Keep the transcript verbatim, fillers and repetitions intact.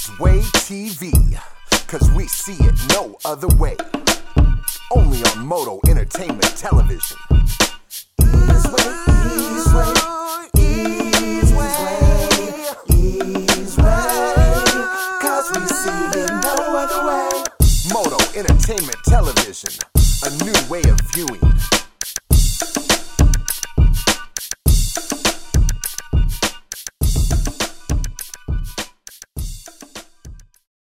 Easeway T V, cause we see it no other way. Only on Moto Entertainment Television. Easeway, Easeway, Easeway, Easeway, cause we see it no other way. Moto Entertainment Television, a new way of viewing.